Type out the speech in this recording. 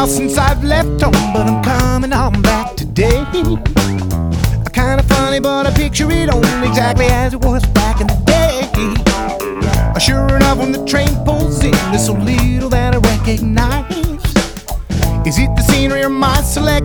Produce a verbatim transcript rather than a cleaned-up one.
while since I've left home, but I'm coming on back today. Kinda funny, but I picture it only exactly as it was back in the day. Sure enough, when the train pulls in, there's so little that I recognize. Is it the scenery or my select